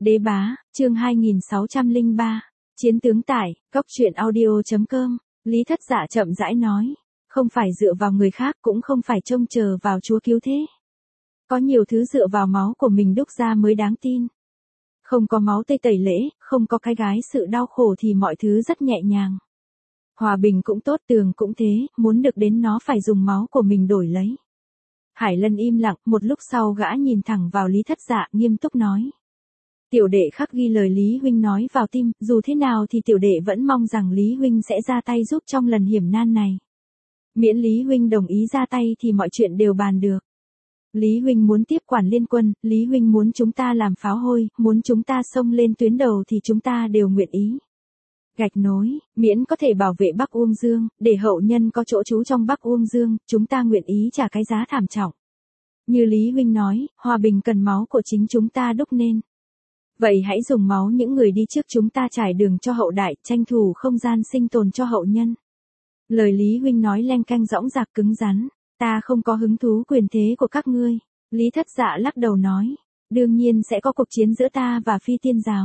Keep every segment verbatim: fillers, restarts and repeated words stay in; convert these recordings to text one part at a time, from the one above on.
Đế bá, chương hai nghìn sáu trăm lẻ ba. Chiến tướng tải, cốc truyện audio.com. Lý Thất Dạ chậm rãi nói. Không phải dựa vào người khác, cũng không phải trông chờ vào Chúa cứu thế. Có nhiều thứ dựa vào máu của mình đúc ra mới đáng tin. Không có máu tây tẩy lễ, không có cái gái sự đau khổ thì mọi thứ rất nhẹ nhàng. Hòa bình cũng tốt, tường cũng thế, muốn được đến nó phải dùng máu của mình đổi lấy. Hải Lân im lặng, một lúc sau gã nhìn thẳng vào Lý Thất Dạ, nghiêm túc nói. Tiểu đệ khắc ghi lời Lý huynh nói vào tim, dù thế nào thì tiểu đệ vẫn mong rằng Lý huynh sẽ ra tay giúp trong lần hiểm nan này. Miễn Lý huynh đồng ý ra tay thì mọi chuyện đều bàn được. Lý huynh muốn tiếp quản liên quân, Lý huynh muốn chúng ta làm pháo hôi, muốn chúng ta xông lên tuyến đầu thì chúng ta đều nguyện ý. Gạch nối, miễn có thể bảo vệ Bắc Uông Dương, để hậu nhân có chỗ trú trong Bắc Uông Dương, chúng ta nguyện ý trả cái giá thảm trọng. Như Lý huynh nói, hòa bình cần máu của chính chúng ta đúc nên. Vậy hãy dùng máu những người đi trước chúng ta trải đường cho hậu đại, tranh thủ không gian sinh tồn cho hậu nhân. Lời Lý huynh nói leng keng dõng dạc cứng rắn, ta không có hứng thú quyền thế của các ngươi. Lý Thất Dạ lắc đầu nói, đương nhiên sẽ có cuộc chiến giữa ta và Phi Tiên giáo.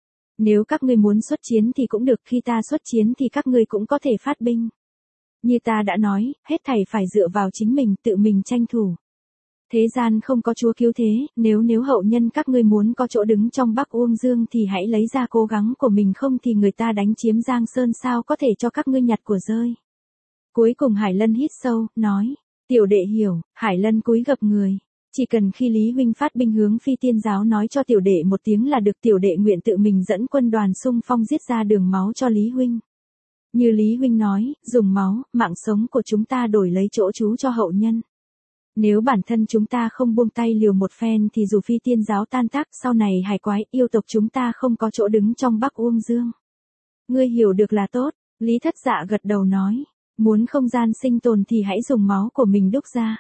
Nếu các ngươi muốn xuất chiến thì cũng được, khi ta xuất chiến thì các ngươi cũng có thể phát binh. Như ta đã nói, hết thảy phải dựa vào chính mình, tự mình tranh thủ. Thế gian không có Chúa cứu thế, nếu nếu hậu nhân các ngươi muốn có chỗ đứng trong Bắc Uông Dương thì hãy lấy ra cố gắng của mình, không thì người ta đánh chiếm Giang Sơn sao có thể cho các ngươi nhặt của rơi. Cuối cùng Hải Lân hít sâu, nói, tiểu đệ hiểu. Hải Lân cúi gập người. Chỉ cần khi Lý huynh phát binh hướng Phi Tiên giáo nói cho tiểu đệ một tiếng là được, tiểu đệ nguyện tự mình dẫn quân đoàn xung phong giết ra đường máu cho Lý huynh. Như Lý huynh nói, dùng máu, mạng sống của chúng ta đổi lấy chỗ trú cho hậu nhân. Nếu bản thân chúng ta không buông tay liều một phen thì dù Phi Tiên giáo tan tác, sau này hải quái yêu tộc chúng ta không có chỗ đứng trong Bắc Uông Dương. Ngươi hiểu được là tốt. Lý Thất Dạ gật đầu nói, muốn không gian sinh tồn thì hãy dùng máu của mình đúc ra.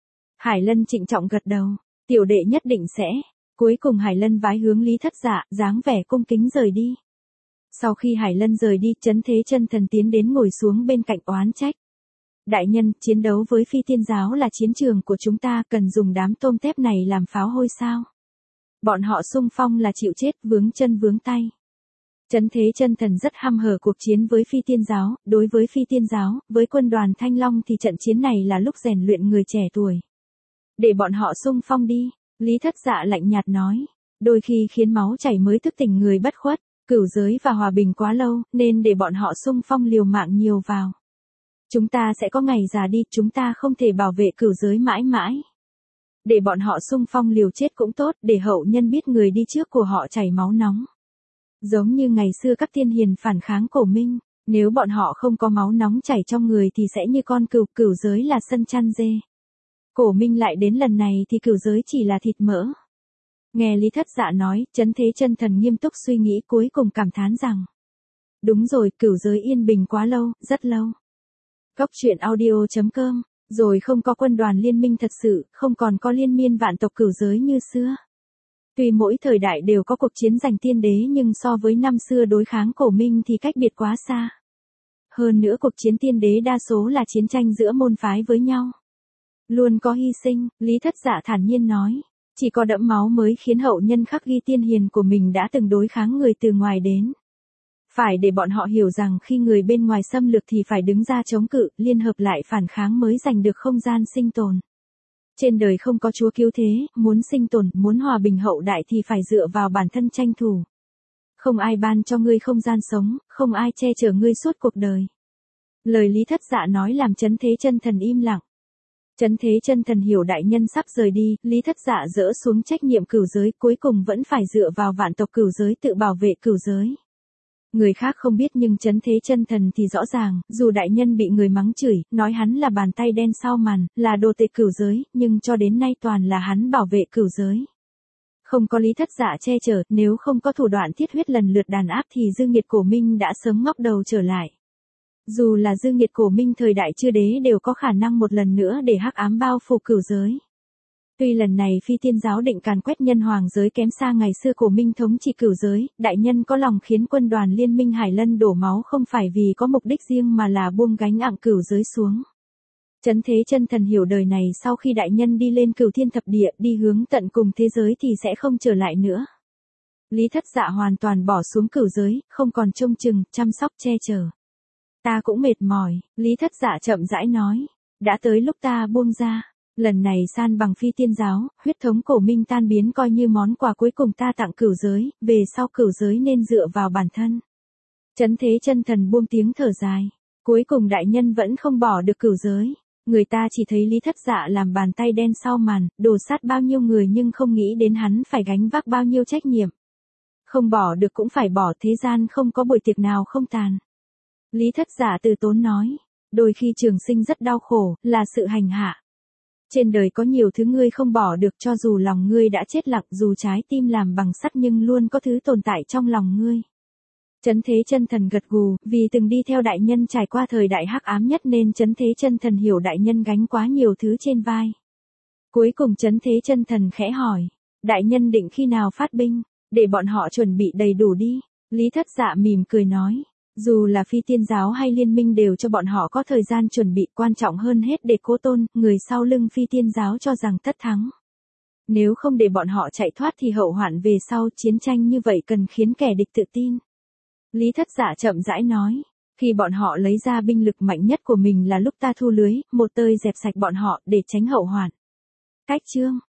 Hải Lân trịnh trọng gật đầu, tiểu đệ nhất định sẽ. Cuối cùng Hải Lân vái hướng Lý Thất Dạ, dáng vẻ cung kính rời đi. Sau khi Hải Lân rời đi, Trấn Thế Chân Thần tiến đến ngồi xuống bên cạnh oán trách. Đại nhân, chiến đấu với Phi Tiên giáo là chiến trường của chúng ta, cần dùng đám tôm tép này làm pháo hôi sao? Bọn họ xung phong là chịu chết, vướng chân vướng tay. Trấn Thế Chân Thần rất hăm hở cuộc chiến với Phi Tiên giáo, đối với Phi Tiên giáo, với quân đoàn Thanh Long thì trận chiến này là lúc rèn luyện người trẻ tuổi. Để bọn họ xung phong đi. Lý Thất Dạ lạnh nhạt nói, đôi khi khiến máu chảy mới thức tỉnh người bất khuất, cửu giới và hòa bình quá lâu, nên để bọn họ xung phong liều mạng nhiều vào. Chúng ta sẽ có ngày già đi, chúng ta không thể bảo vệ cửu giới mãi mãi. Để bọn họ xung phong liều chết cũng tốt, để hậu nhân biết người đi trước của họ chảy máu nóng. Giống như ngày xưa các tiên hiền phản kháng Cổ Minh, nếu bọn họ không có máu nóng chảy trong người thì sẽ như con cừu, cửu giới là sân chăn dê. Cổ Minh lại đến lần này thì cửu giới chỉ là thịt mỡ. Nghe Lý Thất Dạ nói, Trấn Thế Chân Thần nghiêm túc suy nghĩ, cuối cùng cảm thán rằng, đúng rồi, cửu giới yên bình quá lâu, rất lâu. Cốc truyện audio.com, rồi không có quân đoàn liên minh thật sự, không còn có liên miên vạn tộc cửu giới như xưa. Tuy mỗi thời đại đều có cuộc chiến giành tiên đế nhưng so với năm xưa đối kháng Cổ Minh thì cách biệt quá xa. Hơn nữa cuộc chiến tiên đế đa số là chiến tranh giữa môn phái với nhau. Luôn có hy sinh, Lý Thất Dạ thản nhiên nói. Chỉ có đẫm máu mới khiến hậu nhân khắc ghi tiên hiền của mình đã từng đối kháng người từ ngoài đến. Phải để bọn họ hiểu rằng khi người bên ngoài xâm lược thì phải đứng ra chống cự, liên hợp lại phản kháng mới giành được không gian sinh tồn. Trên đời không có Chúa cứu thế, muốn sinh tồn, muốn hòa bình hậu đại thì phải dựa vào bản thân tranh thủ. Không ai ban cho ngươi không gian sống, không ai che chở ngươi suốt cuộc đời. Lời Lý Thất Dạ nói làm Trấn Thế Chân Thần im lặng. Trấn Thế Chân Thần hiểu đại nhân sắp rời đi, Lý Thất Dạ dỡ xuống trách nhiệm cửu giới, cuối cùng vẫn phải dựa vào vạn tộc cửu giới tự bảo vệ cửu giới. Người khác không biết nhưng Trấn Thế Chân Thần thì rõ ràng, dù đại nhân bị người mắng chửi, nói hắn là bàn tay đen sau màn, là đồ tệ cửu giới, nhưng cho đến nay toàn là hắn bảo vệ cửu giới. Không có Lý Thất Dạ che chở, nếu không có thủ đoạn thiết huyết lần lượt đàn áp thì dư nghiệt Cổ Minh đã sớm ngóc đầu trở lại. Dù là dư nghiệt Cổ Minh thời đại chư đế đều có khả năng một lần nữa để hắc ám bao phủ cửu giới. Tuy lần này Phi Tiên giáo định càn quét nhân hoàng giới kém xa ngày xưa Cổ Minh thống trị cửu giới, đại nhân có lòng khiến quân đoàn liên minh Hải Lân đổ máu không phải vì có mục đích riêng mà là buông gánh nặng cửu giới xuống. Trấn Thế Chân Thần hiểu đời này sau khi đại nhân đi lên cửu thiên thập địa, đi hướng tận cùng thế giới thì sẽ không trở lại nữa. Lý Thất Dạ hoàn toàn bỏ xuống cửu giới, không còn trông chừng, chăm sóc che chở. Ta cũng mệt mỏi, Lý Thất Dạ chậm rãi nói. Đã tới lúc ta buông ra. Lần này san bằng phi tiên giáo, huyết thống cổ minh tan biến coi như món quà cuối cùng ta tặng cửu giới, về sau cửu giới nên dựa vào bản thân. Chấn Thế Chân Thần buông tiếng thở dài. Cuối cùng đại nhân vẫn không bỏ được cửu giới. Người ta chỉ thấy Lý Thất Dạ làm bàn tay đen sau màn, đổ sát bao nhiêu người nhưng không nghĩ đến hắn phải gánh vác bao nhiêu trách nhiệm. Không bỏ được cũng phải bỏ, thế gian không có buổi tiệc nào không tàn. Lý Thất Dạ từ tốn nói. Đôi khi trường sinh rất đau khổ, là sự hành hạ. Trên đời có nhiều thứ ngươi không bỏ được, cho dù lòng ngươi đã chết lặng, dù trái tim làm bằng sắt nhưng luôn có thứ tồn tại trong lòng ngươi. Chấn Thế Chân Thần gật gù, vì từng đi theo đại nhân trải qua thời đại hắc ám nhất nên Chấn Thế Chân Thần hiểu đại nhân gánh quá nhiều thứ trên vai. Cuối cùng Chấn Thế Chân Thần khẽ hỏi, đại nhân định khi nào phát binh, để bọn họ chuẩn bị đầy đủ đi. Lý Thất Dạ mỉm cười nói, dù là phi tiên giáo hay liên minh đều cho bọn họ có thời gian chuẩn bị, quan trọng hơn hết để Cố Tôn, người sau lưng phi tiên giáo cho rằng tất thắng. Nếu không để bọn họ chạy thoát thì hậu hoạn về sau, chiến tranh như vậy cần khiến kẻ địch tự tin. Lý Thất Dạ chậm rãi nói, khi bọn họ lấy ra binh lực mạnh nhất của mình là lúc ta thu lưới, một tơi dẹp sạch bọn họ để tránh hậu hoạn. Cách chương